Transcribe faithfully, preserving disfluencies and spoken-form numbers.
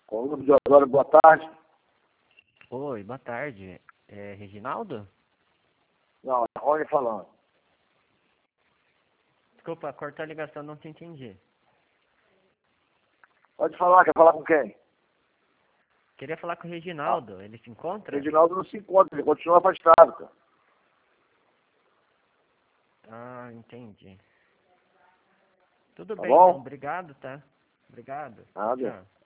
Coluna de Osório, boa tarde. Oi, boa tarde. É Reginaldo? Não, é Rony falando. Desculpa, cortou a ligação, não te entendi. Pode falar, quer falar com quem? Queria falar com o Ah, Reginaldo, ele se encontra? Reginaldo não se encontra, ele continua afastado, cara. Ah, entendi. Tudo Tá bem então, bom? obrigado, tá? Obrigado. Nada. Tchau.